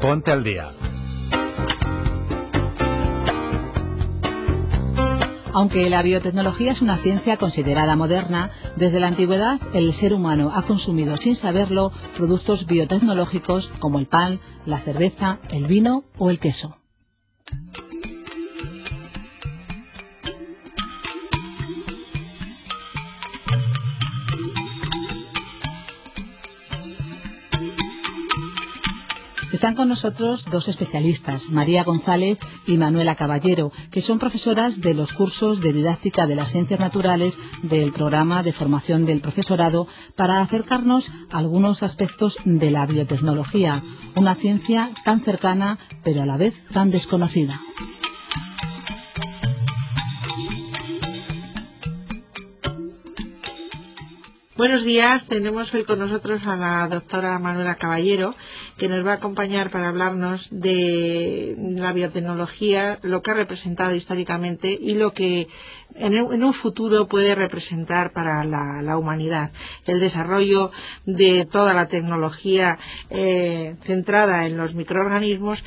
Ponte al Día. Aunque la biotecnología es una ciencia considerada moderna, desde la antigüedad el ser humano ha consumido sin saberlo productos biotecnológicos como el pan, la cerveza, el vino o el queso. Están con nosotros dos especialistas, María González y Manuela Caballero, que son profesoras de los cursos de didáctica de las ciencias naturales del programa de formación del profesorado, para acercarnos a algunos aspectos de la biotecnología, una ciencia tan cercana pero a la vez tan desconocida. Buenos días, tenemos hoy con nosotros a la doctora Manuela Caballero, que nos va a acompañar para hablarnos de la biotecnología, lo que ha representado históricamente y lo que en un futuro puede representar para la humanidad. El desarrollo de toda la tecnología centrada en los microorganismos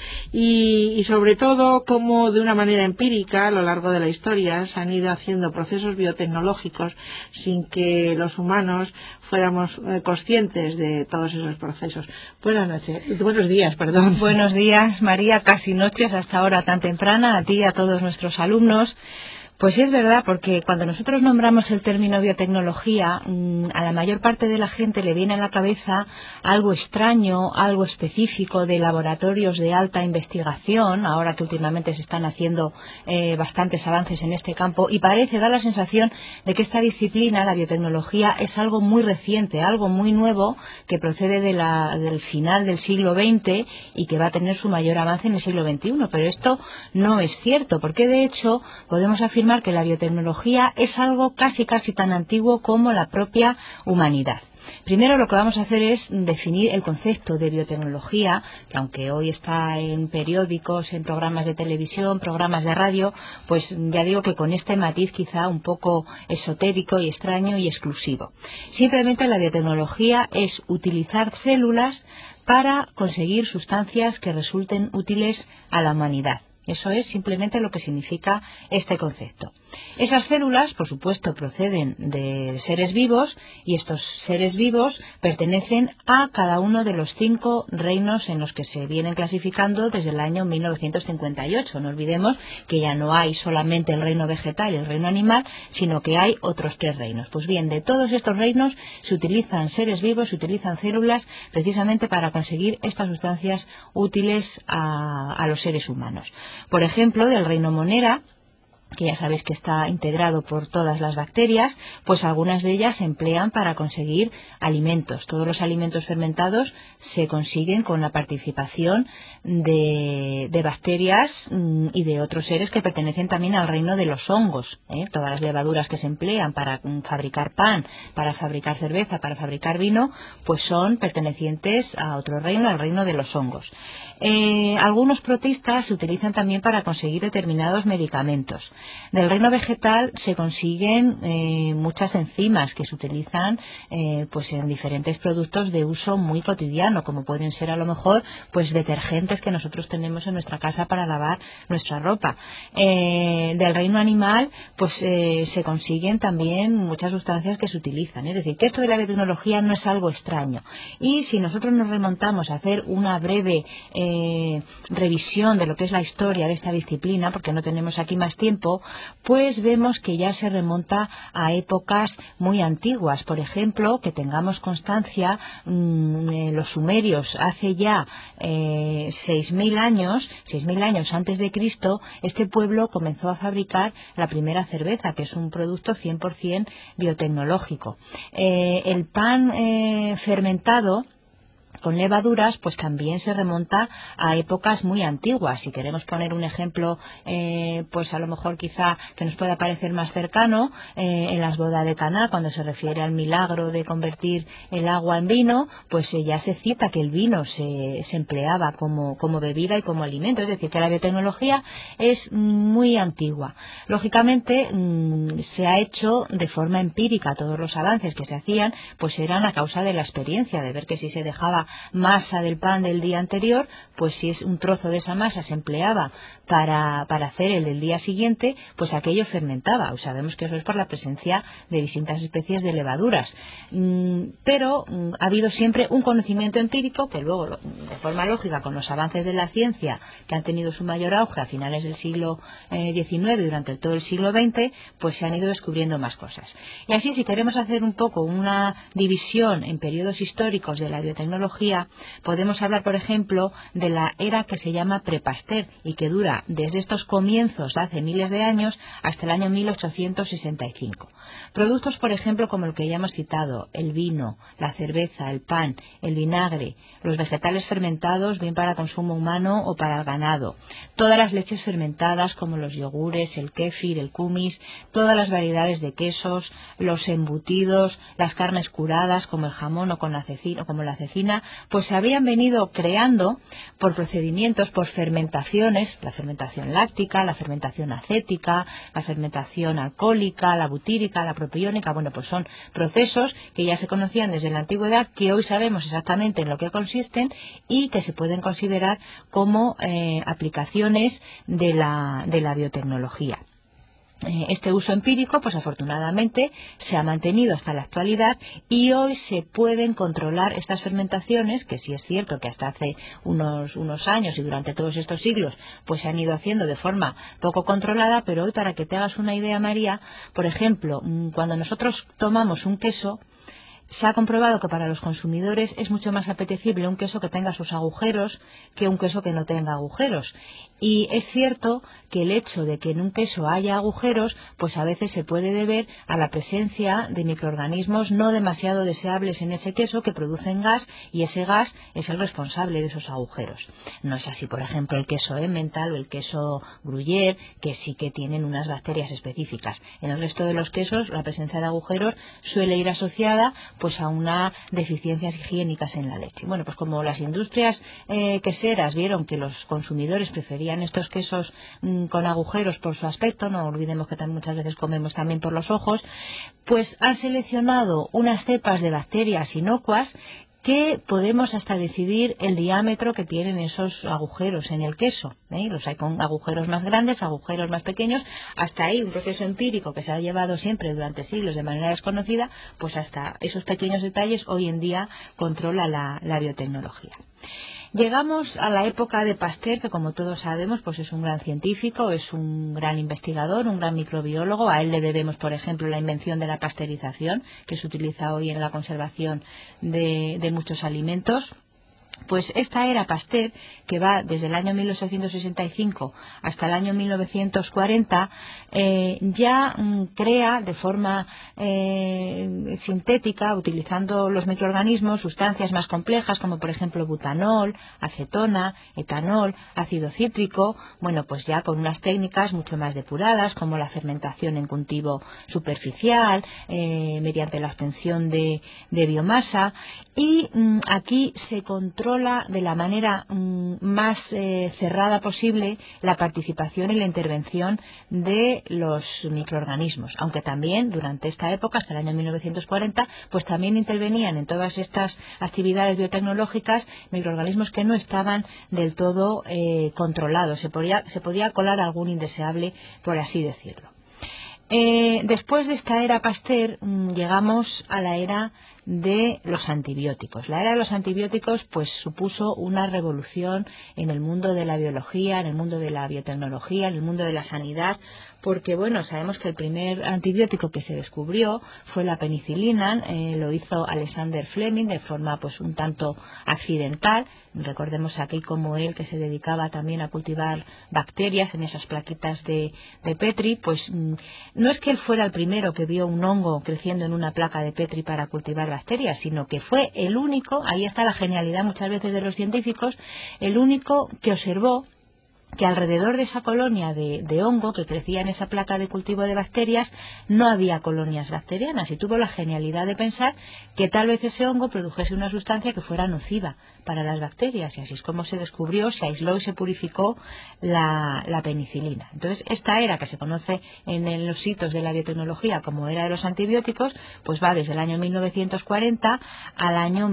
y sobre todo cómo de una manera empírica a lo largo de la historia se han ido haciendo procesos biotecnológicos sin que los humanos fuéramos conscientes de todos esos procesos. Buenos días, perdón. Buenos días, María, casi noches hasta ahora tan temprana, a ti y a todos nuestros alumnos. Pues sí, es verdad, porque cuando nosotros nombramos el término biotecnología, a la mayor parte de la gente le viene a la cabeza algo extraño, algo específico de laboratorios de alta investigación, ahora que últimamente se están haciendo bastantes avances en este campo, y da la sensación de que esta disciplina, la biotecnología, es algo muy reciente, algo muy nuevo, que procede del final del siglo XX y que va a tener su mayor avance en el siglo XXI. Pero esto no es cierto, porque de hecho podemos afirmar que la biotecnología es algo casi tan antiguo como la propia humanidad. Primero lo que vamos a hacer es definir el concepto de biotecnología, que aunque hoy está en periódicos, en programas de televisión, programas de radio, pues ya digo que con este matiz quizá un poco esotérico y extraño y exclusivo. Simplemente la biotecnología es utilizar células para conseguir sustancias que resulten útiles a la humanidad. Eso es simplemente lo que significa este concepto. Esas células, por supuesto, proceden de seres vivos y estos seres vivos pertenecen a cada uno de los 5 reinos en los que se vienen clasificando desde el año 1958. No olvidemos que ya no hay solamente el reino vegetal y el reino animal, sino que hay otros 3 reinos. Pues bien, de todos estos reinos se utilizan seres vivos, se utilizan células precisamente para conseguir estas sustancias útiles a los seres humanos. Por ejemplo, del reino Monera, que ya sabéis que está integrado por todas las bacterias, pues algunas de ellas se emplean para conseguir alimentos. Todos los alimentos fermentados se consiguen con la participación de bacterias y de otros seres que pertenecen también al reino de los hongos. Todas las levaduras que se emplean para fabricar pan, para fabricar cerveza, para fabricar vino, pues son pertenecientes a otro reino, al reino de los hongos. Algunos protistas se utilizan también para conseguir determinados medicamentos. Del reino vegetal se consiguen muchas enzimas que se utilizan pues en diferentes productos de uso muy cotidiano, como pueden ser a lo mejor pues detergentes que nosotros tenemos en nuestra casa para lavar nuestra ropa. Del reino animal pues se consiguen también muchas sustancias que se utilizan. Es decir, que esto de la biotecnología no es algo extraño. Y si nosotros nos remontamos a hacer una breve revisión de lo que es la historia de esta disciplina, porque no tenemos aquí más tiempo, pues vemos que ya se remonta a épocas muy antiguas. Por ejemplo, que tengamos constancia, los sumerios hace ya 6.000 años antes de Cristo, este pueblo comenzó a fabricar la primera cerveza, que es un producto 100% biotecnológico. El pan fermentado con levaduras, pues también se remonta a épocas muy antiguas. Si queremos poner un ejemplo, pues a lo mejor quizá que nos pueda parecer más cercano, en las bodas de Caná, cuando se refiere al milagro de convertir el agua en vino, pues ya se cita que el vino se empleaba como bebida y como alimento. Es decir, que la biotecnología es muy antigua. Lógicamente, se ha hecho de forma empírica. Todos los avances que se hacían, pues eran a causa de la experiencia, de ver que si se dejaba sobraba masa del pan del día anterior, pues si es un trozo de esa masa se empleaba para hacer el del día siguiente, pues aquello fermentaba. Sabemos que eso es por la presencia de distintas especies de levaduras. Pero ha habido siempre un conocimiento empírico que luego, de forma lógica, con los avances de la ciencia, que han tenido su mayor auge a finales del siglo XIX y durante todo el siglo XX, pues se han ido descubriendo más cosas. Y así, si queremos hacer un poco una división en periodos históricos de la biotecnología, podemos hablar, por ejemplo, de la era que se llama pre-Pasteur y que dura desde estos comienzos hace miles de años hasta el año 1865. Productos, por ejemplo, como el que ya hemos citado, el vino, la cerveza, el pan, el vinagre, los vegetales fermentados, bien para consumo humano o para el ganado, todas las leches fermentadas como los yogures, el kéfir, el kumis, todas las variedades de quesos, los embutidos, las carnes curadas como el jamón o como la cecina, pues se habían venido creando por procedimientos, por fermentaciones, la fermentación láctica, la fermentación acética, la fermentación alcohólica, la butírica, la propiónica. Bueno, pues son procesos que ya se conocían desde la antigüedad, que hoy sabemos exactamente en lo que consisten y que se pueden considerar como aplicaciones de la biotecnología. Este uso empírico, pues afortunadamente, se ha mantenido hasta la actualidad y hoy se pueden controlar estas fermentaciones, que sí es cierto que hasta hace unos años y durante todos estos siglos, pues se han ido haciendo de forma poco controlada, pero hoy, para que te hagas una idea, María, por ejemplo, cuando nosotros tomamos un queso, se ha comprobado que para los consumidores es mucho más apetecible un queso que tenga sus agujeros que un queso que no tenga agujeros. Y es cierto que el hecho de que en un queso haya agujeros, pues a veces se puede deber a la presencia de microorganismos no demasiado deseables en ese queso que producen gas, y ese gas es el responsable de esos agujeros. No es así, por ejemplo, el queso Emmental o el queso Gruyère, que sí que tienen unas bacterias específicas. En el resto de los quesos, la presencia de agujeros suele ir asociada pues a una deficiencias higiénicas en la leche. Bueno, pues como las industrias queseras vieron que los consumidores preferían estos quesos con agujeros por su aspecto, no olvidemos que muchas veces comemos también por los ojos, pues han seleccionado unas cepas de bacterias inocuas que podemos hasta decidir el diámetro que tienen esos agujeros en el queso. Los hay con agujeros más grandes, agujeros más pequeños, hasta ahí un proceso empírico que se ha llevado siempre durante siglos de manera desconocida, pues hasta esos pequeños detalles hoy en día controla la biotecnología. Llegamos a la época de Pasteur, que como todos sabemos pues es un gran científico, es un gran investigador, un gran microbiólogo. A él le debemos, por ejemplo, la invención de la pasteurización, que se utiliza hoy en la conservación de muchos alimentos. Pues esta era Pasteur, que va desde el año 1865 hasta el año 1940, ya crea de forma sintética, utilizando los microorganismos, sustancias más complejas como por ejemplo butanol, acetona, etanol, ácido cítrico, bueno, pues ya con unas técnicas mucho más depuradas como la fermentación en cultivo superficial, mediante la obtención de biomasa, y aquí se controla de la manera más cerrada posible la participación y la intervención de los microorganismos, aunque también durante esta época, hasta el año 1940, pues también intervenían en todas estas actividades biotecnológicas microorganismos que no estaban del todo controlados. Se podía colar algún indeseable, por así decirlo. Después de esta era Pasteur llegamos a la era de los antibióticos. La era de los antibióticos pues supuso una revolución en el mundo de la biología, en el mundo de la biotecnología, en el mundo de la sanidad, porque bueno, sabemos que el primer antibiótico que se descubrió fue la penicilina, lo hizo Alexander Fleming de forma pues un tanto accidental. Recordemos aquí como él, que se dedicaba también a cultivar bacterias en esas plaquitas de Petri, pues no es que él fuera el primero que vio un hongo creciendo en una placa de Petri para cultivar bacterias, sino que fue el único, ahí está la genialidad muchas veces de los científicos, el único que observó que alrededor de esa colonia de hongo que crecía en esa placa de cultivo de bacterias no había colonias bacterianas, y tuvo la genialidad de pensar que tal vez ese hongo produjese una sustancia que fuera nociva para las bacterias, y así es como se descubrió, se aisló y se purificó la penicilina. Entonces, esta era, que se conoce en los hitos de la biotecnología como era de los antibióticos, pues va desde el año 1940 al año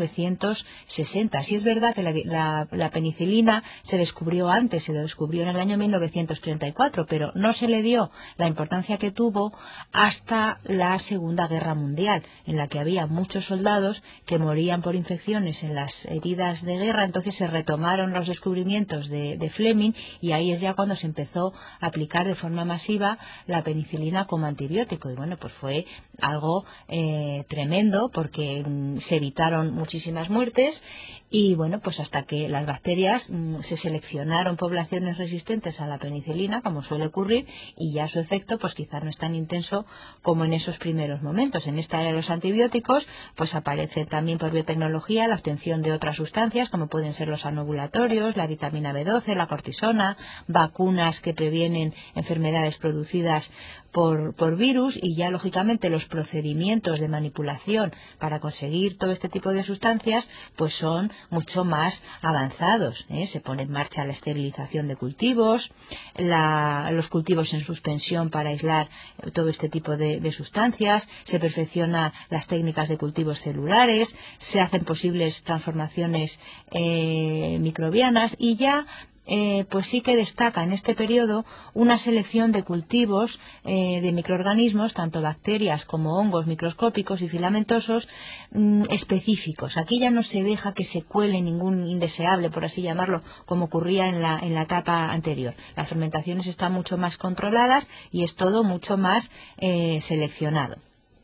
1960. Sí es verdad que la penicilina se descubrió antes, se descubrió en el año 1934, pero no se le dio la importancia que tuvo hasta la Segunda Guerra Mundial, en la que había muchos soldados que morían por infecciones en las heridas de guerra. Entonces se retomaron los descubrimientos de Fleming, y ahí es ya cuando se empezó a aplicar de forma masiva la penicilina como antibiótico. Y bueno, pues fue algo tremendo, porque se evitaron muchísimas muertes, y bueno, pues hasta que las bacterias se seleccionaron poblaciones resistentes a la penicilina, como suele ocurrir, y ya su efecto pues quizá no es tan intenso como en esos primeros momentos. En esta era de los antibióticos pues aparece también por biotecnología la obtención de otras sustancias, como pueden ser los anovulatorios, la vitamina B12, la cortisona, vacunas que previenen enfermedades producidas por virus, y ya lógicamente los procedimientos de manipulación para conseguir todo este tipo de sustancias pues son mucho más avanzados, ¿eh? Se pone en marcha la esterilización de cultivos, los cultivos en suspensión para aislar todo este tipo de sustancias, se perfeccionan las técnicas de cultivos celulares, se hacen posibles transformaciones microbianas, y ya pues sí que destaca en este periodo una selección de cultivos de microorganismos, tanto bacterias como hongos microscópicos y filamentosos específicos. Aquí ya no se deja que se cuele ningún indeseable, por así llamarlo, como ocurría en la etapa anterior. Las fermentaciones están mucho más controladas y es todo mucho más seleccionado.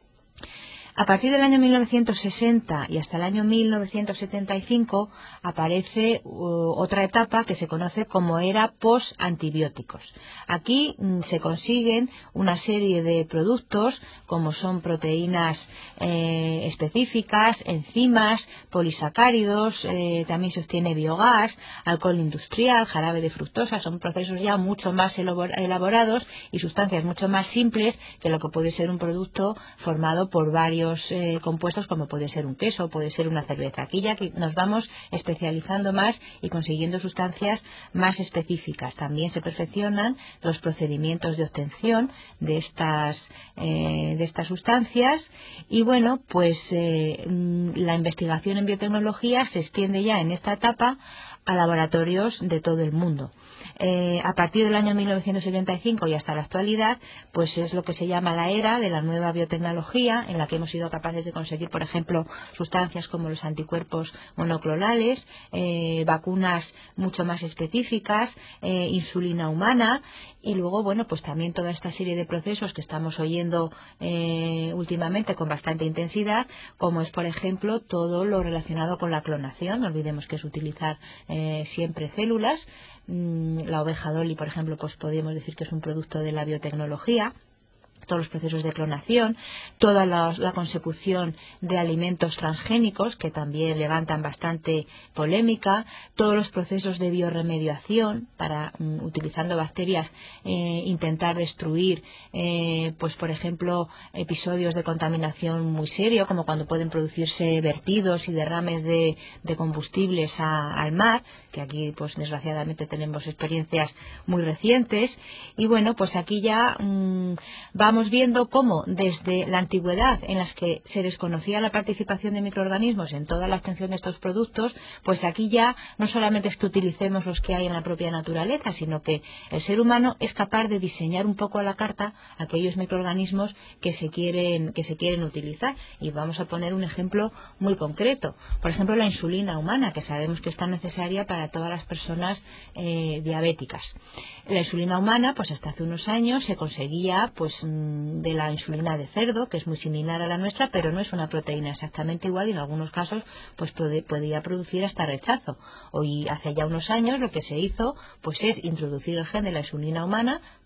A partir del año 1960 y hasta el año 1975 aparece otra etapa que se conoce como era post-antibióticos. Aquí se consiguen una serie de productos como son proteínas específicas, enzimas, polisacáridos, también se obtiene biogás, alcohol industrial, jarabe de fructosa. Son procesos ya mucho más elaborados y sustancias mucho más simples que lo que puede ser un producto formado por varios compuestos, como puede ser un queso o puede ser una cerveza. Aquí ya que nos vamos especializando más y consiguiendo sustancias más específicas. También se perfeccionan los procedimientos de obtención de estas sustancias, y bueno, pues la investigación en biotecnología se extiende ya en esta etapa a laboratorios de todo el mundo. A partir del año 1975 y hasta la actualidad, pues es lo que se llama la era de la nueva biotecnología, en la que hemos sido capaces de conseguir, por ejemplo, sustancias como los anticuerpos monoclonales, vacunas mucho más específicas, insulina humana, y luego, bueno, pues también toda esta serie de procesos que estamos oyendo últimamente con bastante intensidad, como es, por ejemplo, todo lo relacionado con la clonación. No olvidemos que es utilizar siempre células. La oveja Dolly, por ejemplo, pues podríamos decir que es un producto de la biotecnología. Todos los procesos de clonación, toda la consecución de alimentos transgénicos, que también levantan bastante polémica, todos los procesos de bioremediación para, utilizando bacterias, intentar destruir, pues por ejemplo, episodios de contaminación muy serio, como cuando pueden producirse vertidos y derrames de combustibles al mar, que aquí pues desgraciadamente tenemos experiencias muy recientes. Y bueno, pues aquí ya vamos viendo cómo desde la antigüedad, en las que se desconocía la participación de microorganismos en toda la obtención de estos productos, pues aquí ya no solamente es que utilicemos los que hay en la propia naturaleza, sino que el ser humano es capaz de diseñar un poco a la carta aquellos microorganismos que se quieren utilizar. Y vamos a poner un ejemplo muy concreto. Por ejemplo, la insulina humana, que sabemos que es tan necesaria para todas las personas diabéticas. La insulina humana, pues hasta hace unos años se conseguía pues de la insulina de cerdo, que es muy similar a la nuestra, pero no es una proteína exactamente igual, y en algunos casos pues podría producir hasta rechazo. Hoy, hace ya unos años, lo que se hizo pues es introducir el gen de la insulina humana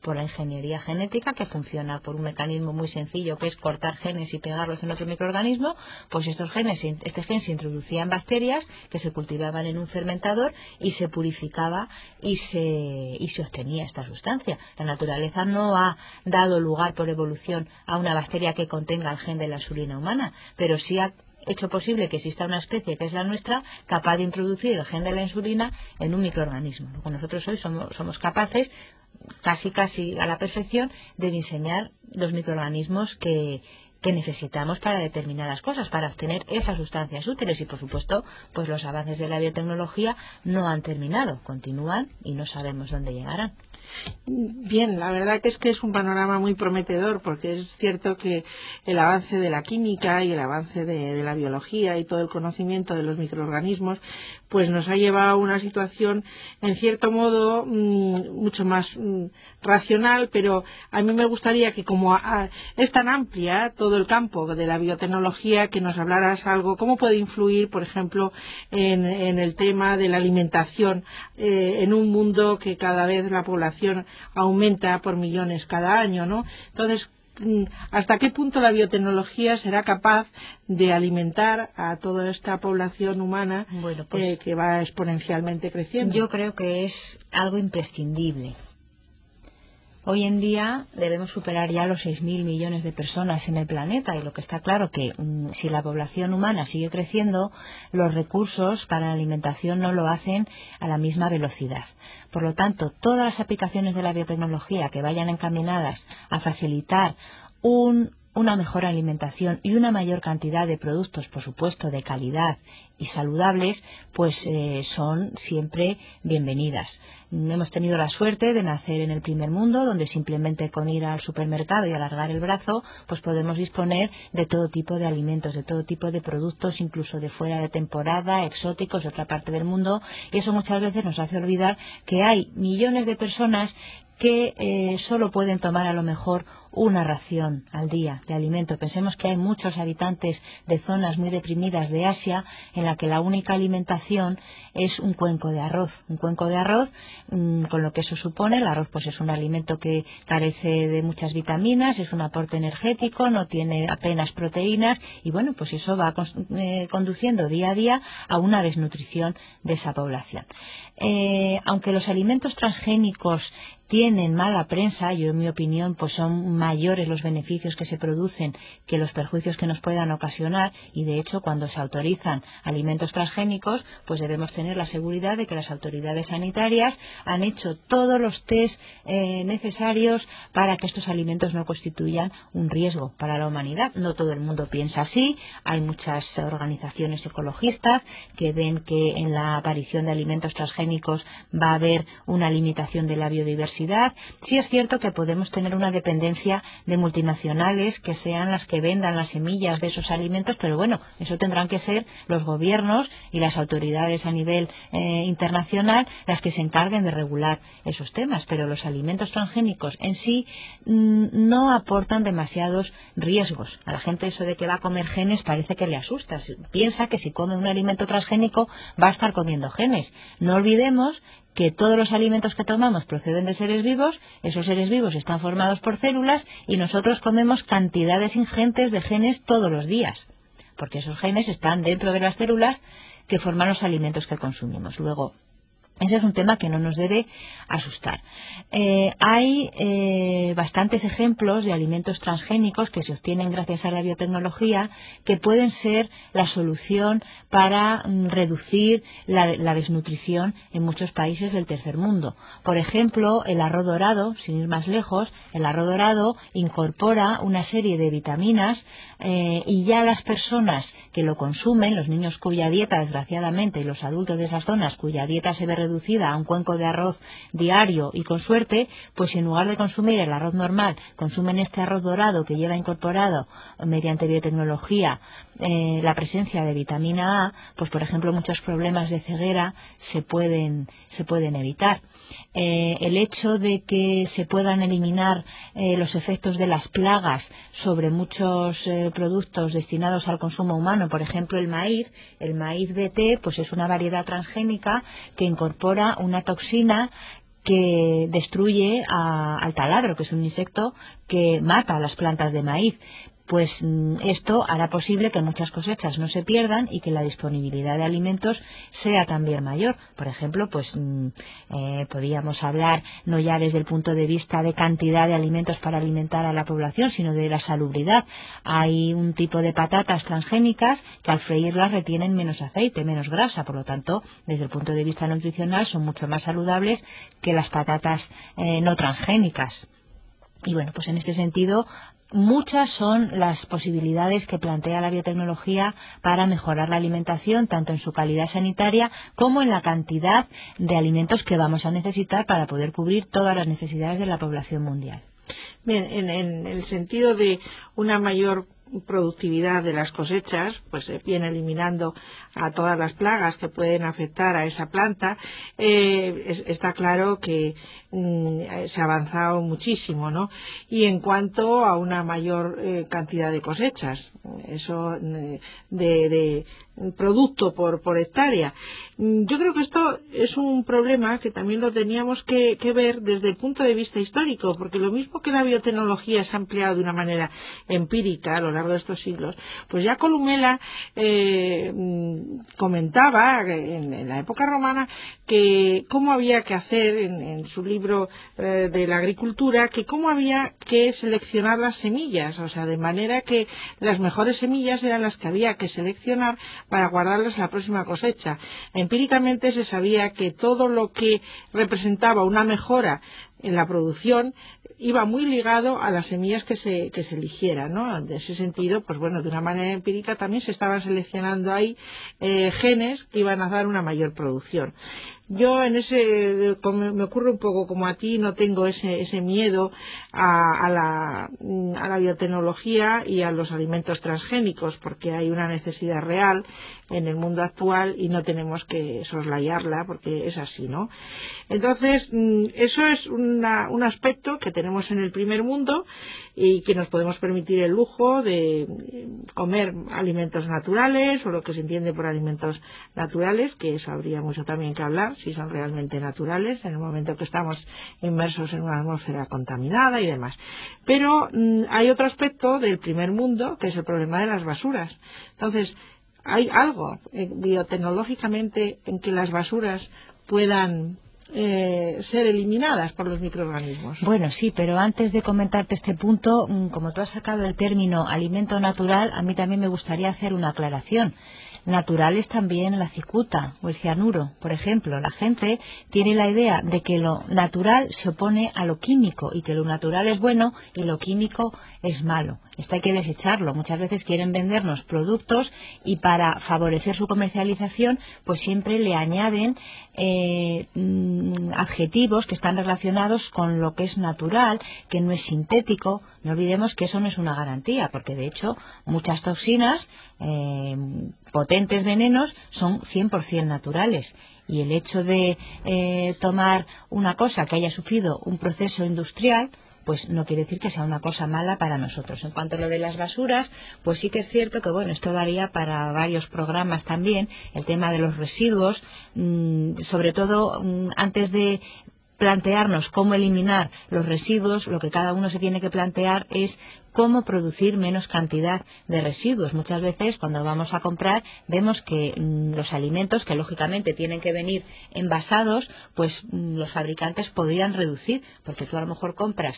por la ingeniería genética, que funciona por un mecanismo muy sencillo, que es cortar genes y pegarlos en otro microorganismo. Pues este gen se introducía en bacterias que se cultivaban en un fermentador y se purificaba y se obtenía esta sustancia. La naturaleza no ha dado lugar por evolución a una bacteria que contenga el gen de la insulina humana, pero sí ha hecho posible que exista una especie, que es la nuestra, capaz de introducir el gen de la insulina en un microorganismo. Luego nosotros hoy somos capaces, casi a la perfección, de diseñar los microorganismos que necesitamos para determinadas cosas, para obtener esas sustancias útiles. Y por supuesto, pues los avances de la biotecnología no han terminado, continúan y no sabemos dónde llegarán. Bien, la verdad que es un panorama muy prometedor, porque es cierto que el avance de la química y el avance de la biología y todo el conocimiento de los microorganismos pues nos ha llevado a una situación en cierto modo mucho más racional, pero a mí me gustaría que, como es tan amplia todo el campo de la biotecnología, que nos hablaras algo, cómo puede influir, por ejemplo, en el tema de la alimentación en un mundo que cada vez la población aumenta por millones cada año, ¿no? Entonces, ¿hasta qué punto la biotecnología será capaz de alimentar a toda esta población humana que va exponencialmente creciendo? Yo creo que es algo imprescindible. Hoy en día debemos superar ya los 6.000 millones de personas en el planeta, y lo que está claro que si la población humana sigue creciendo, los recursos para la alimentación no lo hacen a la misma velocidad. Por lo tanto, todas las aplicaciones de la biotecnología que vayan encaminadas a facilitar una mejor alimentación y una mayor cantidad de productos, por supuesto, de calidad y saludables, pues son siempre bienvenidas. Hemos tenido la suerte de nacer en el primer mundo, donde simplemente con ir al supermercado y alargar el brazo, pues podemos disponer de todo tipo de alimentos, de todo tipo de productos, incluso de fuera de temporada, exóticos de otra parte del mundo, y eso muchas veces nos hace olvidar que hay millones de personas que solo pueden tomar a lo mejor una ración al día de alimento. Pensemos que hay muchos habitantes de zonas muy deprimidas de Asia en la que la única alimentación es un cuenco de arroz. Un cuenco de arroz, con lo que eso supone. El arroz pues es un alimento que carece de muchas vitaminas, es un aporte energético, no tiene apenas proteínas, y bueno, pues eso va conduciendo día a día a una desnutrición de esa población. Aunque los alimentos transgénicos tienen mala prensa, yo en mi opinión pues son mayores los beneficios que se producen que los perjuicios que nos puedan ocasionar, y de hecho cuando se autorizan alimentos transgénicos pues debemos tener la seguridad de que las autoridades sanitarias han hecho todos los test necesarios para que estos alimentos no constituyan un riesgo para la humanidad. No todo el mundo piensa así, hay muchas organizaciones ecologistas que ven que en la aparición de alimentos transgénicos va a haber una limitación de la biodiversidad. Sí es cierto que podemos tener una dependencia de multinacionales que sean las que vendan las semillas de esos alimentos, pero bueno, eso tendrán que ser los gobiernos y las autoridades a nivel internacional las que se encarguen de regular esos temas. Pero los alimentos transgénicos en sí no aportan demasiados riesgos. A la gente eso de que va a comer genes parece que le asusta. Piensa que si come un alimento transgénico va a estar comiendo genes. No olvidemos que todos los alimentos que tomamos proceden de seres vivos, esos seres vivos están formados por células y nosotros comemos cantidades ingentes de genes todos los días, porque esos genes están dentro de las células que forman los alimentos que consumimos. Luego, ese es un tema que no nos debe asustar. Hay bastantes ejemplos de alimentos transgénicos que se obtienen gracias a la biotecnología que pueden ser la solución para reducir la desnutrición en muchos países del tercer mundo. Por ejemplo, el arroz dorado, sin ir más lejos, el arroz dorado incorpora una serie de vitaminas y ya las personas que lo consumen, los niños cuya dieta, desgraciadamente, y los adultos de esas zonas cuya dieta se ve reducida a un cuenco de arroz diario y con suerte, pues en lugar de consumir el arroz normal, consumen este arroz dorado que lleva incorporado mediante biotecnología la presencia de vitamina A, pues por ejemplo muchos problemas de ceguera se pueden evitar. El hecho de que se puedan eliminar los efectos de las plagas sobre muchos productos destinados al consumo humano, por ejemplo el maíz BT, pues es una variedad transgénica que incorpora una toxina que destruye al taladro, que es un insecto que mata a las plantas de maíz. Pues esto hará posible que muchas cosechas no se pierdan y que la disponibilidad de alimentos sea también mayor. Por ejemplo, pues podríamos hablar no ya desde el punto de vista de cantidad de alimentos para alimentar a la población, sino de la salubridad. Hay un tipo de patatas transgénicas que al freírlas retienen menos aceite, menos grasa, por lo tanto, desde el punto de vista nutricional son mucho más saludables que las patatas no transgénicas. Y bueno, pues en este sentido, muchas son las posibilidades que plantea la biotecnología para mejorar la alimentación, tanto en su calidad sanitaria como en la cantidad de alimentos que vamos a necesitar para poder cubrir todas las necesidades de la población mundial. Bien, en el sentido de una mayor productividad de las cosechas, pues se viene eliminando a todas las plagas que pueden afectar a esa planta. Está claro que se ha avanzado muchísimo, ¿no? Y en cuanto a una mayor cantidad de cosechas, eso de producto por hectárea, yo creo que esto es un problema que también lo teníamos que ver desde el punto de vista histórico, porque lo mismo que la biotecnología se ha empleado de una manera empírica a lo largo de estos siglos, pues ya Columela comentaba en la época romana que cómo había que hacer en su libro de la agricultura, que cómo había que seleccionar las semillas, o sea, de manera que las mejores semillas eran las que había que seleccionar para guardarlas a la próxima cosecha. Empíricamente se sabía que todo lo que representaba una mejora en la producción iba muy ligado a las semillas que se eligieran, ¿no? En ese sentido, pues bueno, de una manera empírica también se estaban seleccionando ahí genes que iban a dar una mayor producción. Yo en ese, me ocurre un poco como a ti, no tengo ese miedo a la biotecnología y a los alimentos transgénicos, porque hay una necesidad real en el mundo actual y no tenemos que soslayarla, porque es así, ¿no? Entonces, eso es un aspecto que tenemos en el primer mundo y que nos podemos permitir el lujo de comer alimentos naturales, o lo que se entiende por alimentos naturales, que eso habría mucho también que hablar, si son realmente naturales en el momento que estamos inmersos en una atmósfera contaminada y demás. Pero hay otro aspecto del primer mundo, que es el problema de las basuras. Entonces, hay algo biotecnológicamente en que las basuras puedan ser eliminadas por los microorganismos. Bueno, sí, pero antes de comentarte este punto, como tú has sacado el término alimento natural, a mí también me gustaría hacer una aclaración. Natural es también la cicuta o el cianuro, por ejemplo. La gente tiene la idea de que lo natural se opone a lo químico y que lo natural es bueno y lo químico es malo. Esto hay que desecharlo. Muchas veces quieren vendernos productos y para favorecer su comercialización pues siempre le añaden adjetivos que están relacionados con lo que es natural, que no es sintético. No olvidemos que eso no es una garantía, porque de hecho muchas toxinas, potentes venenos, son 100% naturales. Y el hecho de tomar una cosa que haya sufrido un proceso industrial, pues no quiere decir que sea una cosa mala para nosotros. En cuanto a lo de las basuras, pues sí que es cierto que bueno, esto daría para varios programas también, el tema de los residuos, sobre todo antes de plantearnos cómo eliminar los residuos, lo que cada uno se tiene que plantear es cómo producir menos cantidad de residuos. Muchas veces cuando vamos a comprar vemos que los alimentos, que lógicamente tienen que venir envasados, pues los fabricantes podrían reducir, porque tú a lo mejor compras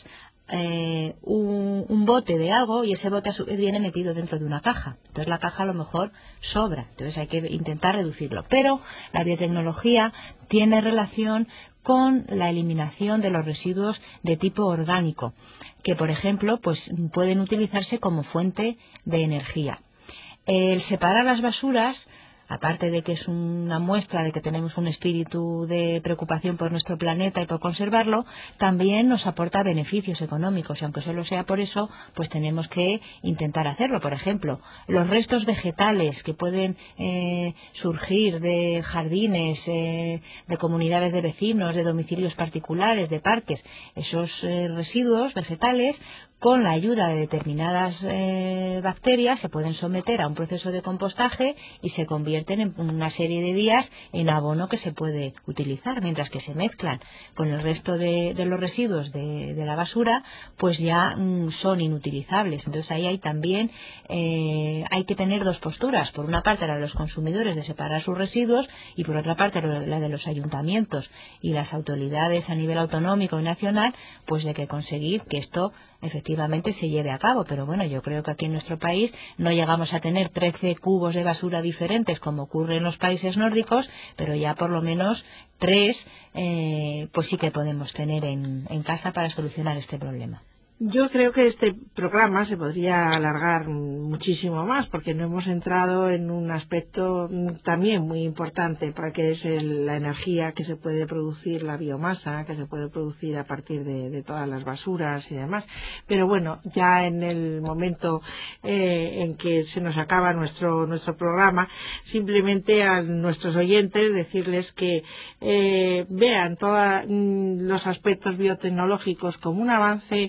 un bote de algo y ese bote viene metido dentro de una caja, entonces la caja a lo mejor sobra, entonces hay que intentar reducirlo. Pero la biotecnología tiene relación con la eliminación de los residuos de tipo orgánico, que por ejemplo pues pueden utilizarse como fuente de energía. El separar las basuras, aparte de que es una muestra de que tenemos un espíritu de preocupación por nuestro planeta y por conservarlo, también nos aporta beneficios económicos, y aunque solo sea por eso, pues tenemos que intentar hacerlo. Por ejemplo, los restos vegetales que pueden surgir de jardines, de comunidades de vecinos, de domicilios particulares, de parques, esos residuos vegetales, con la ayuda de determinadas bacterias, se pueden someter a un proceso de compostaje y se convierte convierten en una serie de días en abono que se puede utilizar, mientras que se mezclan con el resto de los residuos de la basura, pues ya son inutilizables. Entonces ahí hay también hay que tener dos posturas: por una parte la de los consumidores de separar sus residuos, y por otra parte la de los ayuntamientos y las autoridades a nivel autonómico y nacional, pues de que conseguir que esto efectivamente se lleve a cabo. Pero bueno, yo creo que aquí en nuestro país no llegamos a tener 13 cubos de basura diferentes como ocurre en los países nórdicos, pero ya por lo menos 3 pues sí que podemos tener en casa para solucionar este problema. Yo creo que este programa se podría alargar muchísimo más, porque no hemos entrado en un aspecto también muy importante, para que es la energía que se puede producir, la biomasa que se puede producir a partir de todas las basuras y demás. Pero bueno, ya en el momento en que se nos acaba nuestro programa, simplemente a nuestros oyentes decirles que vean todos los aspectos biotecnológicos como un avance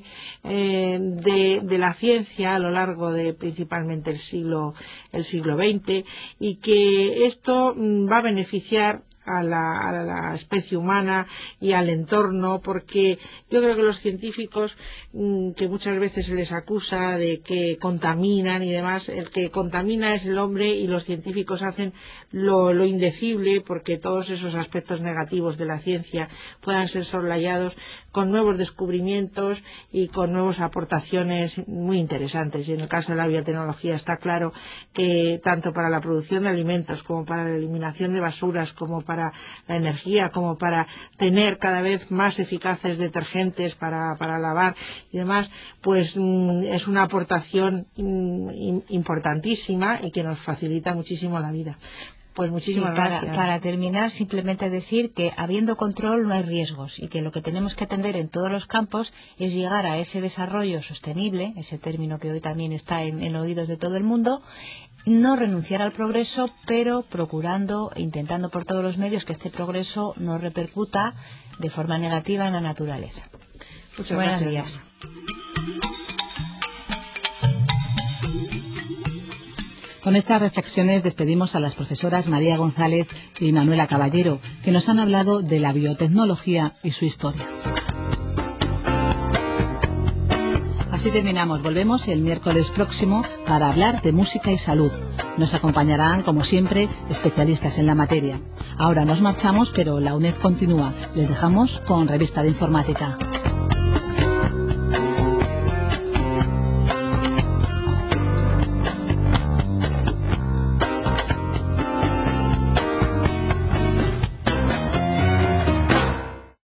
de la ciencia a lo largo de principalmente el siglo XX, y que esto va a beneficiar a la especie humana y al entorno, porque yo creo que los científicos, que muchas veces se les acusa de que contaminan y demás, el que contamina es el hombre, y los científicos hacen lo indecible porque todos esos aspectos negativos de la ciencia puedan ser soslayados con nuevos descubrimientos y con nuevas aportaciones muy interesantes. Y en el caso de la biotecnología está claro que tanto para la producción de alimentos, como para la eliminación de basuras, como para la energía, como para tener cada vez más eficaces detergentes para lavar y demás, pues es una aportación importantísima y que nos facilita muchísimo la vida. Pues muchísimas gracias. Para terminar, simplemente decir que habiendo control no hay riesgos, y que lo que tenemos que atender en todos los campos es llegar a ese desarrollo sostenible, ese término que hoy también está en oídos de todo el mundo, no renunciar al progreso, pero procurando e intentando por todos los medios que este progreso no repercuta de forma negativa en la naturaleza. Buenos días. Con estas reflexiones despedimos a las profesoras María González y Manuela Caballero, que nos han hablado de la biotecnología y su historia. Así terminamos. Volvemos el miércoles próximo para hablar de música y salud. Nos acompañarán, como siempre, especialistas en la materia. Ahora nos marchamos, pero la UNED continúa. Les dejamos con Revista de Informática.